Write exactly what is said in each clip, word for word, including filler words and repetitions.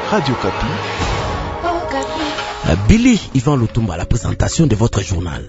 Radio Kapi. Oh, Kapi. Billy Yvan Lutumba à la présentation de votre journal.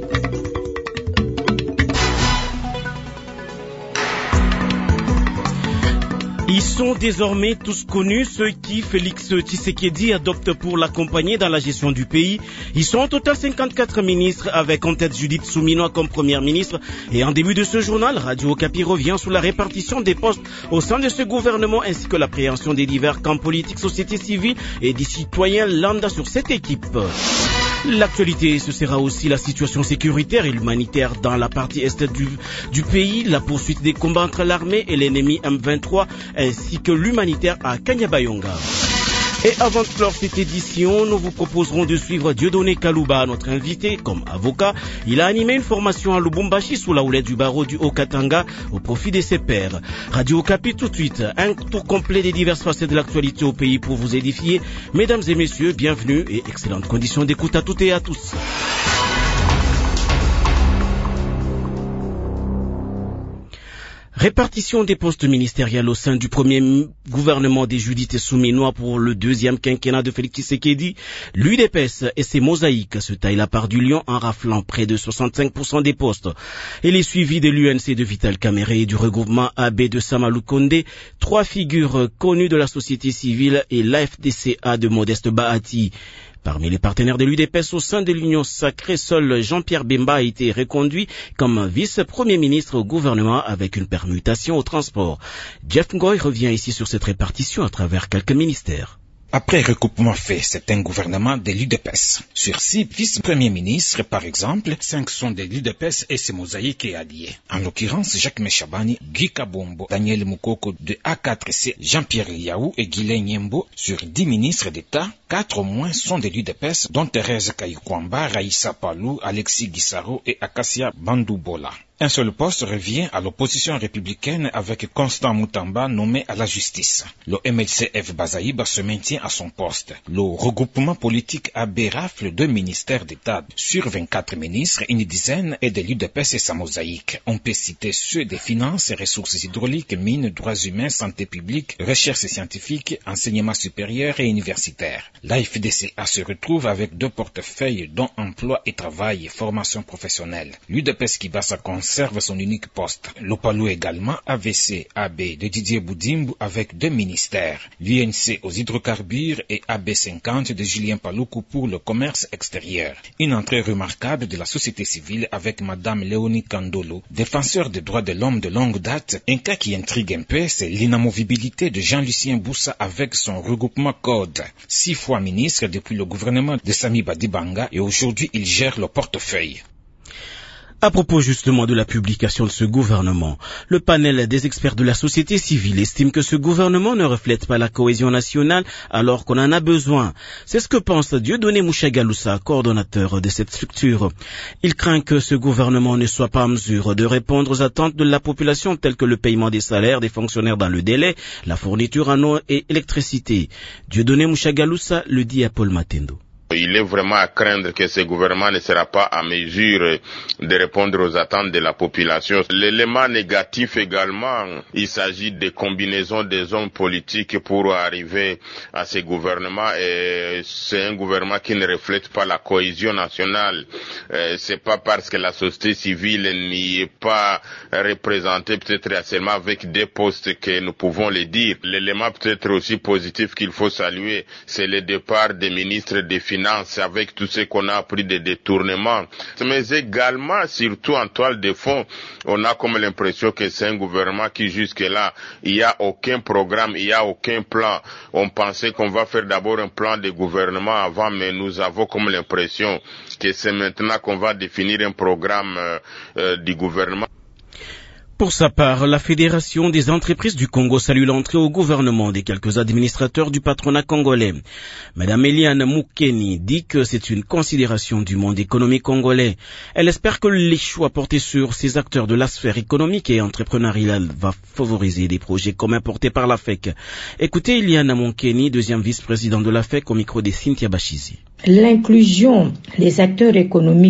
Ils sont désormais tous connus, ceux qui Félix Tshisekedi adopte pour l'accompagner dans la gestion du pays. Ils sont au total cinquante-quatre ministres, avec en tête Judith Suminwa comme première ministre. Et en début de ce journal, Radio Okapi revient sur la répartition des postes au sein de ce gouvernement, ainsi que l'appréhension des divers camps politiques, société civile et des citoyens lambda sur cette équipe. L'actualité, ce sera aussi la situation sécuritaire et humanitaire dans la partie est du, du pays, la poursuite des combats entre l'armée et l'ennemi M vingt-trois, ainsi que l'humanitaire à Kanyabayonga. Et avant de clore cette édition, nous vous proposerons de suivre Dieudonné Kalouba, notre invité comme avocat. Il a animé une formation à Lubumbashi sous la houlette du barreau du Haut-Katanga au profit de ses pairs. Radio Okapi tout de suite, un tour complet des diverses facettes de l'actualité au pays pour vous édifier. Mesdames et messieurs, bienvenue et excellentes conditions d'écoute à toutes et à tous. Répartition des postes ministériels au sein du premier gouvernement des Judith Suminwa pour le deuxième quinquennat de Félix Tshisekedi. L'U D P S et ses mosaïques se taillent la part du lion en raflant près de soixante-cinq pour cent des postes. Elle est suivie de l'U N C de Vital Kamerhe et du regroupement A B de Samalou Kondé, trois figures connues de la société civile, et l'A F D C A de Modeste Bahati. Parmi les partenaires de l'U D P S au sein de l'Union sacrée, seul Jean-Pierre Bemba a été reconduit comme vice-premier ministre au gouvernement avec une permutation au transport. Jeff Ngoy revient ici sur cette répartition à travers quelques ministères. Après recoupement fait, c'est un gouvernement de l'U D P S. Sur six vice-premiers ministres, par exemple, cinq sont de l'U D P S et ses mosaïques et alliés. En l'occurrence, Jacques Meshabani, Guy Kabombo, Daniel Moukoko de A quatre C, Jean-Pierre Liaou et Guilain Nyembo. Sur dix ministres d'État, quatre au moins sont de l'U D P S, dont Thérèse Kayukwamba, Raïssa Palou, Alexis Guissaro et Akasia Bandoubola. Un seul poste revient à l'opposition républicaine avec Constant Moutamba nommé à la justice. Le M L C F Bazaïba se maintient à son poste. Le regroupement politique A B rafle deux ministères d'État. Sur vingt-quatre ministres, une dizaine est de l'U D P S et sa mosaïque. On peut citer ceux des finances, ressources hydrauliques, mines, droits humains, santé publique, recherche scientifique, enseignement supérieur et universitaire. L'A F D C A se retrouve avec deux portefeuilles dont emploi et travail et formation professionnelle. L'U D P S qui bat sa conserve son unique poste. L'Opalou également, A V C A B de Didier Boudimbu avec deux ministères. L'U N C aux hydrocarbures et A B cinquante de Julien Paloukou pour le commerce extérieur. Une entrée remarquable de la société civile avec Madame Léonie Kandolo, défenseur des droits de l'homme de longue date. Un cas qui intrigue un peu, c'est l'inamovibilité de Jean-Lucien Boussa avec son regroupement Code. Six fois ministre depuis le gouvernement de Sami Badibanga et aujourd'hui il gère le portefeuille. À propos justement de la publication de ce gouvernement, le panel des experts de la société civile estime que ce gouvernement ne reflète pas la cohésion nationale alors qu'on en a besoin. C'est ce que pense Dieudonné Mouchagaloussa, coordonnateur de cette structure. Il craint que ce gouvernement ne soit pas en mesure de répondre aux attentes de la population telles que le paiement des salaires des fonctionnaires dans le délai, la fourniture en eau et électricité. Dieudonné Mouchagaloussa le dit à Paul Matendo. Il est vraiment à craindre que ce gouvernement ne sera pas en mesure de répondre aux attentes de la population. L'élément négatif également, il s'agit de combinaisons des hommes politiques pour arriver à ce gouvernement et c'est un gouvernement qui ne reflète pas la cohésion nationale. Euh, c'est pas parce que la société civile n'y est pas représentée peut-être seulement avec des postes que nous pouvons le dire. L'élément peut-être aussi positif qu'il faut saluer, c'est le départ des ministres des Finances avec tout ce qu'on a appris des détournements. Mais également, surtout en toile de fond, on a comme l'impression que c'est un gouvernement qui jusque-là, il n'y a aucun programme, il n'y a aucun plan. On pensait qu'on va faire d'abord un plan de gouvernement avant, mais nous avons comme l'impression que c'est maintenant qu'on va définir un programme euh, euh, du gouvernement. Pour sa part, la Fédération des entreprises du Congo salue l'entrée au gouvernement des quelques administrateurs du patronat congolais. Madame Eliane Moukeni dit que c'est une considération du monde économique congolais. Elle espère que les choix portés sur ces acteurs de la sphère économique et entrepreneuriale va favoriser des projets communs portés par la F E C. Écoutez Eliane Moukeni, deuxième vice-président de la F E C, au micro de Cynthia Bachizi. L'inclusion des acteurs économiques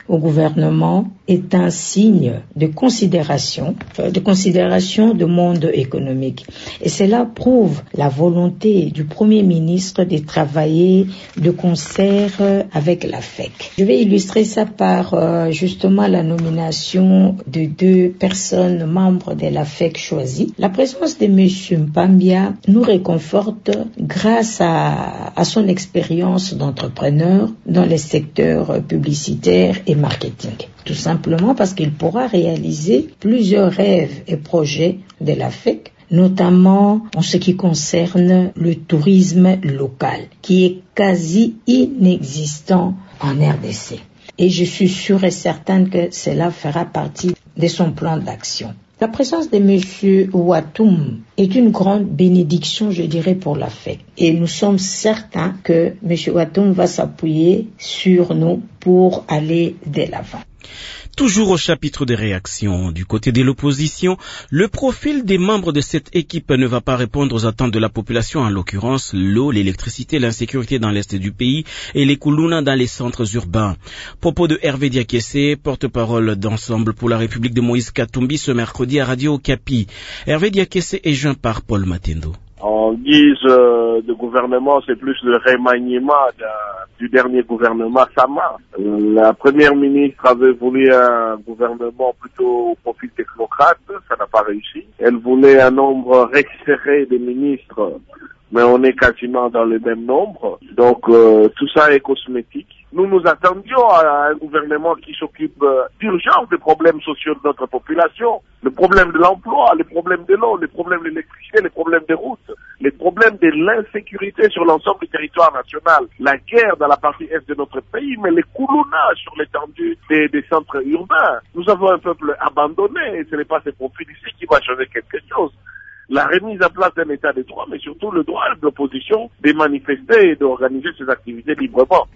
au gouvernement est un signe de considération, de considération du monde économique. Et cela prouve la volonté du Premier ministre de travailler de concert avec la F E C. Je vais illustrer ça par euh, justement la nomination de deux personnes membres de la F E C choisies. La présence de M. Mpambia nous réconforte grâce à, à son expérience d'entrepreneur dans les secteurs publicitaires et marketing. Tout simplement parce qu'il pourra réaliser plusieurs rêves et projets de la F E C, notamment en ce qui concerne le tourisme local, qui est quasi inexistant en R D C. Et je suis sûre et certaine que cela fera partie de son plan d'action. La présence de M. Ouatoum est une grande bénédiction, je dirais, pour la F E C. Et nous sommes certains que M. Ouatoum va s'appuyer sur nous pour aller de l'avant. Toujours au chapitre des réactions, du côté de l'opposition, le profil des membres de cette équipe ne va pas répondre aux attentes de la population, en l'occurrence l'eau, l'électricité, l'insécurité dans l'est du pays et les koulouna dans les centres urbains. Propos de Hervé Diakessé, porte-parole d'Ensemble pour la République de Moïse Katumbi ce mercredi à Radio Okapi. Hervé Diakessé est joint par Paul Matendo. En guise euh, de gouvernement, c'est plus le remaniement de, du dernier gouvernement Sama. Euh, la première ministre avait voulu un gouvernement plutôt au profil technocrate, ça n'a pas réussi. Elle voulait un nombre resserré de ministres, mais on est quasiment dans le même nombre. Donc euh, tout ça est cosmétique. Nous nous attendions à un gouvernement qui s'occupe euh, d'urgence des problèmes sociaux de notre population, le problème de l'emploi, les problèmes de l'eau, les problèmes de l'électricité, les problèmes des routes, les problèmes de l'insécurité sur l'ensemble du territoire national, la guerre dans la partie est de notre pays, mais les koulouna sur l'étendue des, des centres urbains. Nous avons un peuple abandonné et ce n'est pas ce profil ici qui va changer quelque chose. La remise en place d'un état de droit, mais surtout le droit de l'opposition de manifester et d'organiser ses activités librement.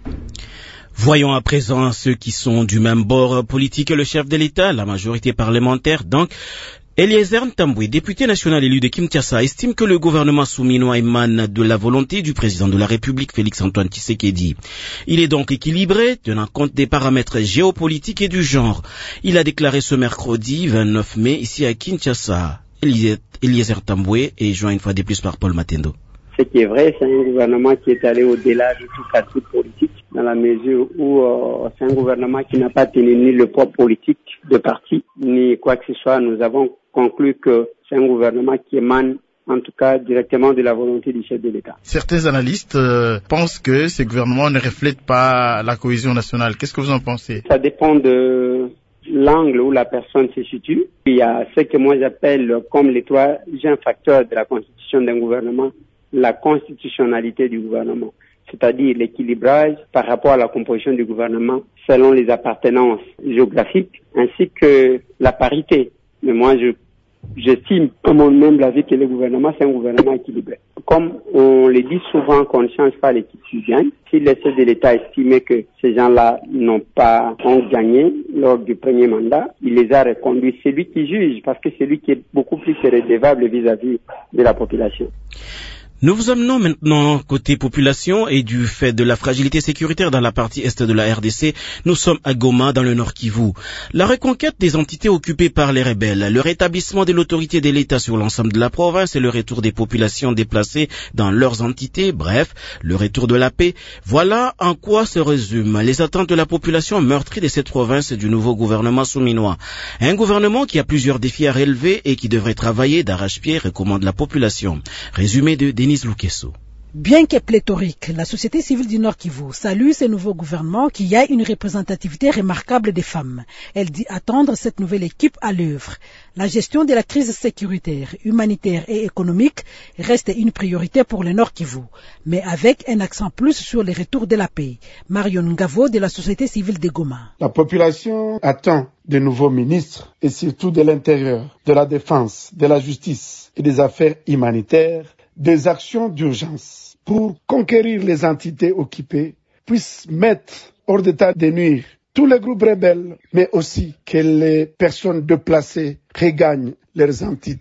Voyons à présent ceux qui sont du même bord politique que le chef de l'État, la majorité parlementaire. Donc, Eliezer Ntambwe, député national élu de Kinshasa, estime que le gouvernement souminois émane de la volonté du président de la République, Félix-Antoine Tshisekedi. Il est donc équilibré, tenant compte des paramètres géopolitiques et du genre. Il a déclaré ce mercredi vingt-neuf mai ici à Kinshasa. Eliezer Ntambwe est joint une fois de plus par Paul Matendo. Ce qui est vrai, c'est un gouvernement qui est allé au-delà de tout calcul politique, dans la mesure où euh, c'est un gouvernement qui n'a pas tenu ni le poids politique de parti, ni quoi que ce soit. Nous avons conclu que c'est un gouvernement qui émane, en tout cas, directement de la volonté du chef de l'État. Certains analystes euh, pensent que ce gouvernement ne reflète pas la cohésion nationale. Qu'est-ce que vous en pensez? Ça dépend de l'angle où la personne se situe. Il y a ce que moi j'appelle comme les trois facteurs de la constitution d'un gouvernement, la constitutionnalité du gouvernement, c'est-à-dire l'équilibrage par rapport à la composition du gouvernement selon les appartenances géographiques, ainsi que la parité. Mais moi, je, j'estime, à mon humble avis, que le gouvernement, c'est un gouvernement équilibré. Comme on le dit souvent qu'on ne change pas l'équipe qui gagne, si le chef de l'État estimait que ces gens-là n'ont pas ont gagné lors du premier mandat, il les a reconduits. C'est lui qui juge, parce que c'est lui qui est beaucoup plus redevable vis-à-vis de la population. Nous vous amenons maintenant côté population et du fait de la fragilité sécuritaire dans la partie est de la R D C, nous sommes à Goma dans le Nord Kivu. La reconquête des entités occupées par les rebelles, le rétablissement de l'autorité de l'État sur l'ensemble de la province et le retour des populations déplacées dans leurs entités, bref, le retour de la paix, voilà en quoi se résument les attentes de la population meurtrie de cette province et du nouveau gouvernement souminois. Un gouvernement qui a plusieurs défis à relever et qui devrait travailler d'arrache-pied, recommande la population. Résumé de Denis Lukeso. Bien que pléthorique, la société civile du Nord Kivu salue ce nouveau gouvernement qui a une représentativité remarquable des femmes. Elle dit attendre cette nouvelle équipe à l'œuvre. La gestion de la crise sécuritaire, humanitaire et économique reste une priorité pour le Nord Kivu, mais avec un accent plus sur le retour de la paix. Marion Ngavo de la société civile de Goma. La population attend de nouveaux ministres et surtout de l'intérieur, de la défense, de la justice et des affaires humanitaires, des actions d'urgence pour conquérir les entités occupées, puissent mettre hors d'état de nuire tous les groupes rebelles, mais aussi que les personnes déplacées regagnent leurs entités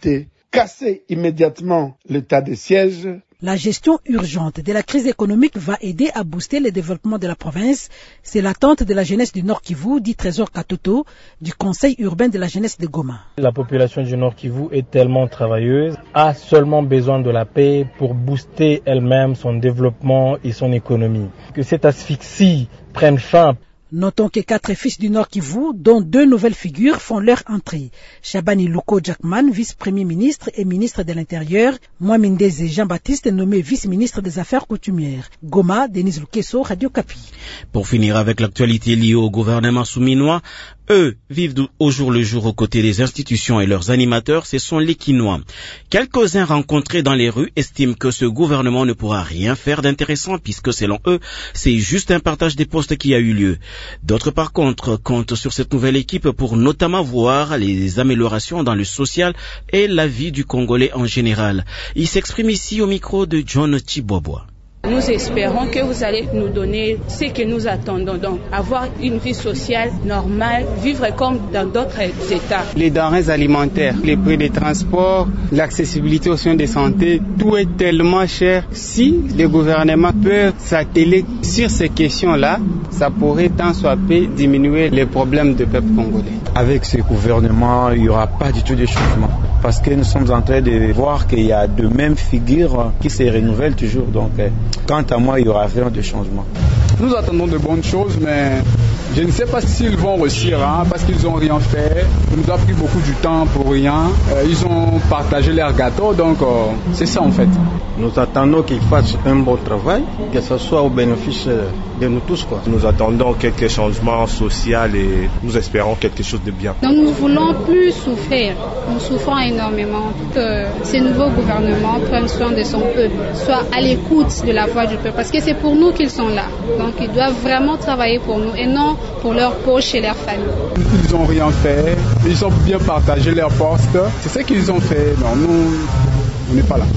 casser immédiatement l'état de siège. La gestion urgente de la crise économique va aider à booster le développement de la province. C'est l'attente de la jeunesse du Nord Kivu, dit Trésor Katoto, du Conseil urbain de la jeunesse de Goma. La population du Nord Kivu est tellement travailleuse, a seulement besoin de la paix pour booster elle-même son développement et son économie. Que cette asphyxie prenne fin. Notons que quatre fils du Nord Kivu, dont deux nouvelles figures, font leur entrée. Shabani Luko Jackman, vice-premier ministre et ministre de l'Intérieur. Mwamindeze Jean-Baptiste, nommé vice-ministre des Affaires coutumières. Goma, Denise Lukeso, Radio Kapi. Pour finir avec l'actualité liée au gouvernement souminois, eux vivent au jour le jour aux côtés des institutions et leurs animateurs, ce sont les Quinois. Quelques-uns rencontrés dans les rues estiment que ce gouvernement ne pourra rien faire d'intéressant puisque selon eux, c'est juste un partage des postes qui a eu lieu. D'autres par contre comptent sur cette nouvelle équipe pour notamment voir les améliorations dans le social et la vie du Congolais en général. Il s'exprime ici au micro de John Chiboboa. Nous espérons que vous allez nous donner ce que nous attendons, donc avoir une vie sociale normale, vivre comme dans d'autres États. Les denrées alimentaires, les prix des transports, l'accessibilité aux soins de santé, tout est tellement cher. Si le gouvernement peut s'atteler sur ces questions-là, ça pourrait tant soit peu diminuer les problèmes du peuple congolais. Avec ce gouvernement, il n'y aura pas du tout de changement. Parce que nous sommes en train de voir qu'il y a de mêmes figures qui se renouvellent toujours. Donc, quant à moi, il y aura vraiment de changements. Nous attendons de bonnes choses, mais je ne sais pas s'ils vont réussir, hein, parce qu'ils n'ont rien fait. Ça nous a pris beaucoup du temps pour rien. Euh, ils ont partagé leur gâteau, donc euh, c'est ça en fait. Nous attendons qu'ils fassent un bon travail, que ce soit au bénéfice de nous tous, quoi. Nous attendons quelques changements sociaux et nous espérons quelque chose de bien. Donc nous ne voulons plus souffrir. Nous souffrons énormément. Que ce nouveau gouvernement prenne soin de son peuple, soit à l'écoute de la voix du peuple, parce que c'est pour nous qu'ils sont là. Donc ils doivent vraiment travailler pour nous et non pour leur poche et leur famille. Ils n'ont rien fait, ils ont bien partagé leurs postes. C'est ce qu'ils ont fait. Non, nous, on n'est pas là.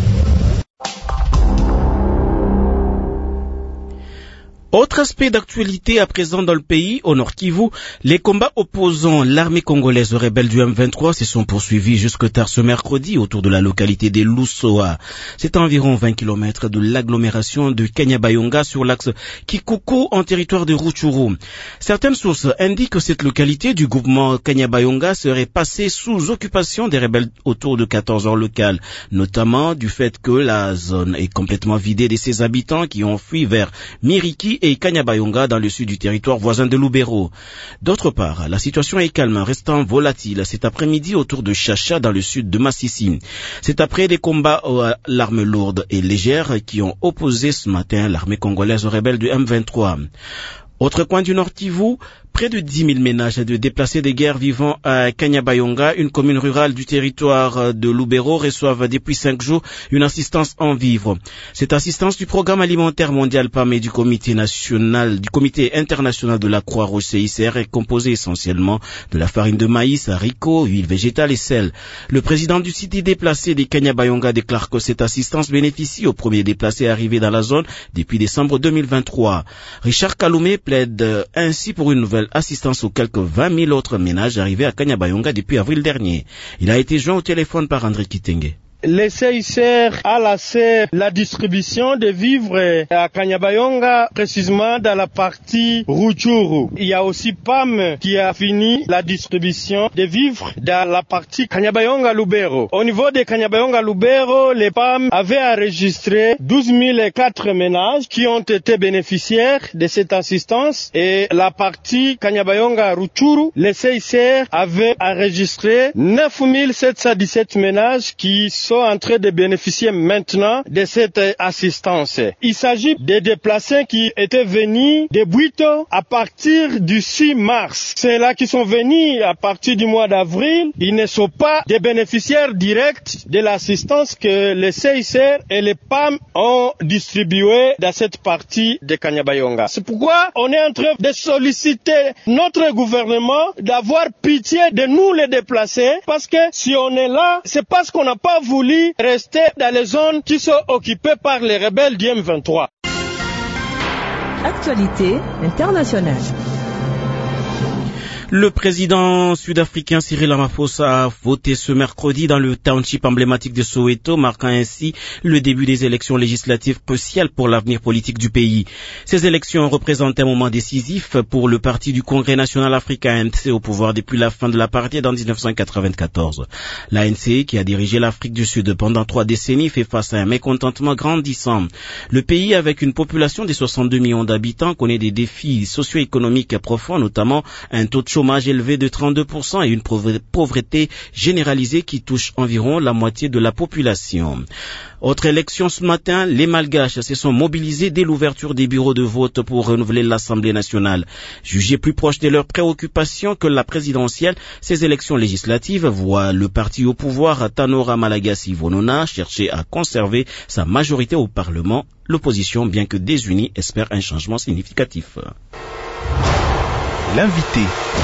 Autre aspect d'actualité à présent dans le pays, au Nord Kivu, les combats opposant l'armée congolaise aux rebelles du M vingt-trois se sont poursuivis jusque tard ce mercredi autour de la localité de Lusoa. C'est à environ vingt kilomètres de l'agglomération de Kanyabayonga sur l'axe Kikuku en territoire de Rutshuru. Certaines sources indiquent que cette localité du groupement Kanyabayonga serait passée sous occupation des rebelles autour de quatorze heures locales, notamment du fait que la zone est complètement vidée de ses habitants qui ont fui vers Miriki et Kanyabayonga dans le sud du territoire voisin de Lubero. D'autre part, la situation est calme, restant volatile cet après-midi autour de Chacha dans le sud de Massissi. C'est après des combats à l'arme lourde et légère qui ont opposé ce matin l'armée congolaise aux rebelles du M vingt-trois. Autre coin du Nord Kivu, près de dix mille ménages de déplacés de guerre vivant à Kanyabayonga, une commune rurale du territoire de Lubero, reçoivent depuis cinq jours une assistance en vivres. Cette assistance du programme alimentaire mondial P A M et du comité national, du comité international de la Croix-Rouge C I C R est composée essentiellement de la farine de maïs, haricots, huile végétale et sel. Le président du site déplacé de Kanyabayonga déclare que cette assistance bénéficie aux premiers déplacés arrivés dans la zone depuis décembre deux mille vingt-trois. Richard Kaloumé plaide ainsi pour une nouvelle assistance aux quelques vingt mille autres ménages arrivés à Kanyabayonga depuis avril dernier. Il a été joint au téléphone par André Kitenge. Le C I C R a lancé la distribution de vivres à Kanyabayonga, précisément dans la partie Rutshuru. Il y a aussi P A M qui a fini la distribution de vivres dans la partie Kanyabayonga-Lubero. Au niveau de Kanyabayonga-Lubero, le P A M avait enregistré douze mille quatre ménages qui ont été bénéficiaires de cette assistance et la partie Kanyabayonga-Rutshuru, le C I C R avait enregistré neuf mille sept cent dix-sept ménages qui sont en train de bénéficier maintenant de cette assistance. Il s'agit des déplacés qui étaient venus de Buito à partir du six mars. Ceux-là qui sont venus à partir du mois d'avril, ils ne sont pas des bénéficiaires directs de l'assistance que le C I C R et le P A M ont distribué dans cette partie de Kanyabayonga. C'est pourquoi on est en train de solliciter notre gouvernement d'avoir pitié de nous les déplacés, parce que si on est là, c'est parce qu'on n'a pas voulu rester dans les zones qui sont occupées par les rebelles du M vingt-trois. Actualité internationale. Le président sud-africain Cyril Ramaphosa a voté ce mercredi dans le township emblématique de Soweto, marquant ainsi le début des élections législatives cruciales pour l'avenir politique du pays. Ces élections représentent un moment décisif pour le parti du Congrès national africain, A N C, au pouvoir depuis la fin de l'apartheid en dix-neuf cent quatre-vingt-quatorze. L'A N C, qui a dirigé l'Afrique du Sud pendant trois décennies, fait face à un mécontentement grandissant. Le pays, avec une population de soixante-deux millions d'habitants, connaît des défis socio-économiques profonds, notamment un taux de chômage élevé de trente-deux pour cent et une pauvreté généralisée qui touche environ la moitié de la population. Autre élection ce matin, les Malgaches se sont mobilisés dès l'ouverture des bureaux de vote pour renouveler l'Assemblée nationale. Jugés plus proches de leurs préoccupations que la présidentielle, ces élections législatives voient le parti au pouvoir, Tanora Malagasy Vonona, chercher à conserver sa majorité au Parlement. L'opposition, bien que désunie, espère un changement significatif. L'invité.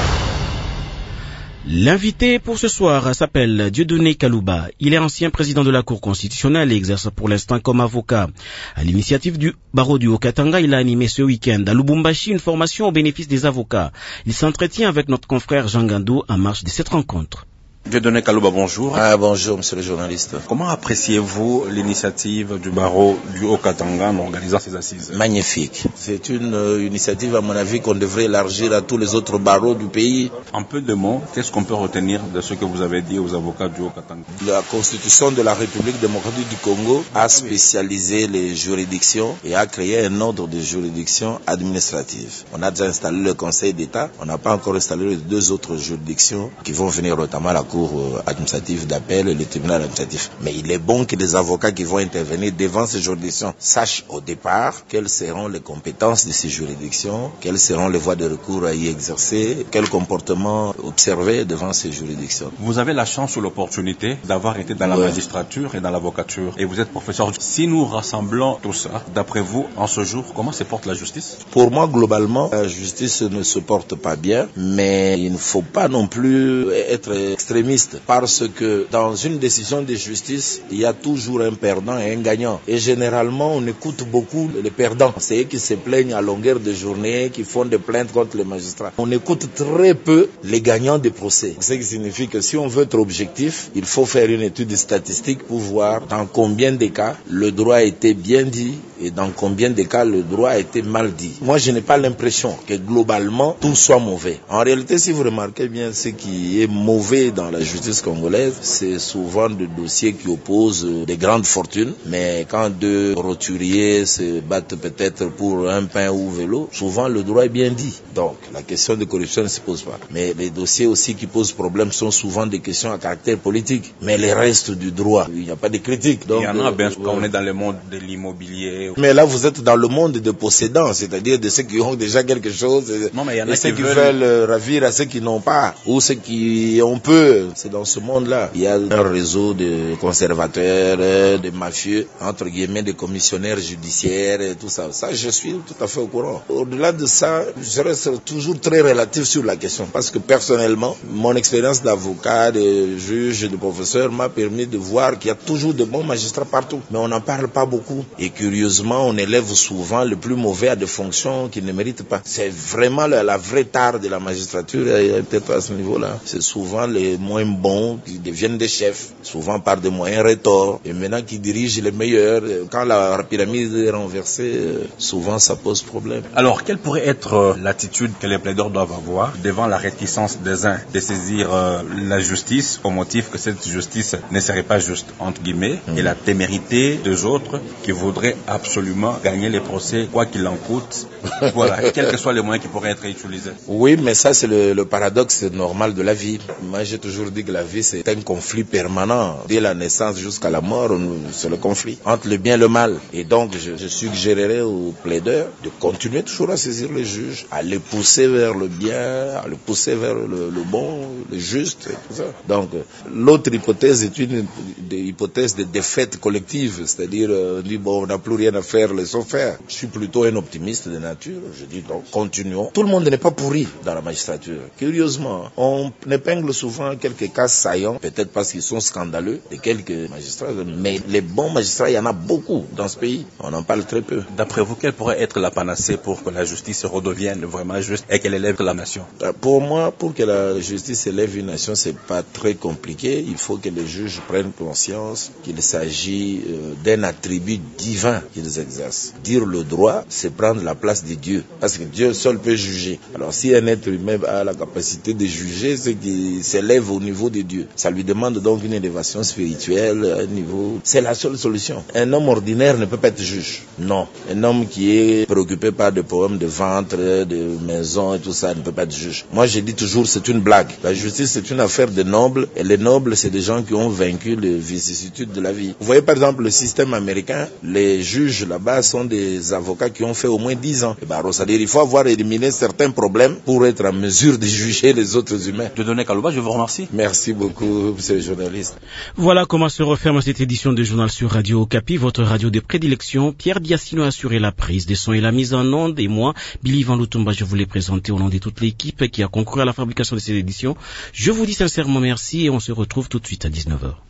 L'invité pour ce soir s'appelle Dieudonné Kalouba. Il est ancien président de la Cour constitutionnelle et exerce pour l'instant comme avocat. À l'initiative du barreau du Haut-Katanga, il a animé ce week-end à Lubumbashi une formation au bénéfice des avocats. Il s'entretient avec notre confrère Jean Gandou en marge de cette rencontre. Dieudonné Kalouba, bonjour. Ah, bonjour, monsieur le journaliste. Comment appréciez-vous l'initiative du barreau du Haut-Katanga en organisant ces assises? Magnifique. C'est une euh, initiative, à mon avis, qu'on devrait élargir à tous les autres barreaux du pays. En peu de mots, qu'est-ce qu'on peut retenir de ce que vous avez dit aux avocats du Haut-Katanga? La Constitution de la République démocratique du Congo a spécialisé les juridictions et a créé un ordre de juridiction administrative. On a déjà installé le Conseil d'État, on n'a pas encore installé les deux autres juridictions qui vont venir, notamment la Cour administrative d'appel et le tribunal administratif. Mais il est bon que les avocats qui vont intervenir devant ces juridictions sachent au départ quelles seront les compétences de ces juridictions, quelles seront les voies de recours à y exercer, quel comportement observer devant ces juridictions. Vous avez la chance ou l'opportunité d'avoir été dans la ouais. magistrature et dans l'avocature et vous êtes professeur. Si nous rassemblons tout ça, d'après vous, en ce jour, comment se porte la justice? Pour moi, globalement, la justice ne se porte pas bien, mais il ne faut pas non plus être extrémiste parce que dans une décision de justice, il y a toujours un perdant et un gagnant. Et généralement, on écoute beaucoup les perdants. C'est eux qui se plaignent à longueur de journée, qui font des plaintes contre les magistrats. On écoute très peu les gagnants des procès. Ce qui signifie que si on veut être objectif, il faut faire une étude statistique pour voir dans combien de cas le droit a été bien dit et dans combien de cas le droit a été mal dit. Moi, je n'ai pas l'impression que globalement, tout soit mauvais. En réalité, si vous remarquez bien, ce qui est mauvais dans la justice congolaise, c'est souvent des dossiers qui opposent des grandes fortunes, mais quand deux roturiers se battent peut-être pour un pain ou vélo, souvent le droit est bien dit. Donc, la question de corruption ne se pose pas. Mais les dossiers aussi qui posent problème sont souvent des questions à caractère politique. Mais les restes du droit, il n'y a pas de critique. Donc, il y en a, bien sûr, quand on est dans le monde de l'immobilier. Mais là, vous êtes dans le monde des possédants, c'est-à-dire de ceux qui ont déjà quelque chose, non, mais il y en a et ceux qui, qui veulent... veulent ravir à ceux qui n'ont pas, ou ceux qui ont peu. C'est dans ce monde-là. Il y a un réseau de conservateurs, de mafieux, entre guillemets, de commissionnaires judiciaires et tout ça. Ça, je suis tout à fait au courant. Au-delà de ça, je reste toujours très relatif sur la question, parce que personnellement, mon expérience d'avocat, de juge, de professeur m'a permis de voir qu'il y a toujours de bons magistrats partout. Mais on n'en parle pas beaucoup. Et curieusement, on élève souvent le plus mauvais à des fonctions qu'il ne mérite pas. C'est vraiment la, la vraie tare de la magistrature, peut-être à ce niveau-là. C'est souvent les moins bons qui deviennent des chefs, souvent par des moyens rétors, et maintenant qui dirigent les meilleurs. Quand la pyramide est renversée, souvent ça pose problème. Alors, quelle pourrait être l'attitude que les plaideurs doivent avoir devant la réticence des uns de saisir euh, la justice au motif que cette justice ne serait pas juste, entre guillemets, mmh. et la témérité des autres qui voudraient absolument gagner les procès, quoi qu'il en coûte, voilà, quels que soient les moyens qui pourraient être utilisés. Oui, mais ça c'est le, le paradoxe normal de la vie. Moi j'ai toujours dit que la vie c'est un conflit permanent. Dès la naissance jusqu'à la mort, c'est le conflit entre le bien et le mal. Et donc je, je suggérerais aux plaideurs de continuer toujours à saisir les juges, à les pousser vers le bien, à les pousser vers le, le bon, le juste, et tout ça. Donc l'autre hypothèse est une, une hypothèse de défaite collective, c'est-à-dire euh, on dit bon on n'a plus rien à faire, laissons faire. Je suis plutôt un optimiste de nature, je dis donc continuons. Tout le monde n'est pas pourri dans la magistrature. Curieusement, on épingle souvent quelques quelques cas saillants, peut-être parce qu'ils sont scandaleux, de quelques magistrats. Mais les bons magistrats, il y en a beaucoup dans ce pays. On en parle très peu. D'après vous, quelle pourrait être la panacée pour que la justice redevienne vraiment juste et qu'elle élève la nation? Pour moi, pour que la justice élève une nation, c'est pas très compliqué. Il faut que les juges prennent conscience qu'il s'agit euh, d'un attribut divin qu'ils exercent. Dire le droit, c'est prendre la place de Dieu. Parce que Dieu seul peut juger. Alors si un être humain a la capacité de juger, c'est qu'il s'élève au niveau de Dieu. Ça lui demande donc une élévation spirituelle, un niveau. C'est la seule solution. Un homme ordinaire ne peut pas être juge. Non. Un homme qui est préoccupé par des problèmes de ventre, de maison et tout ça ne peut pas être juge. Moi, je dis toujours, c'est une blague. La justice, c'est une affaire de nobles. Et les nobles, c'est des gens qui ont vaincu les vicissitudes de la vie. Vous voyez, par exemple, le système américain, les juges là-bas sont des avocats qui ont fait au moins dix ans. Et bah, c'est-à-dire, il faut avoir éliminé certains problèmes pour être en mesure de juger les autres humains. Dieudonné Kalouba, je vous remercie. Merci beaucoup, monsieur le journaliste. Voilà comment se referme cette édition de Journal sur Radio Okapi, votre radio de prédilection. Pierre Diassino a assuré la prise des sons et la mise en onde. Et moi, Billy Van Lutumba, je vous l'ai présenté au nom de toute l'équipe qui a concouru à la fabrication de cette édition. Je vous dis sincèrement merci et on se retrouve tout de suite à dix-neuf heures.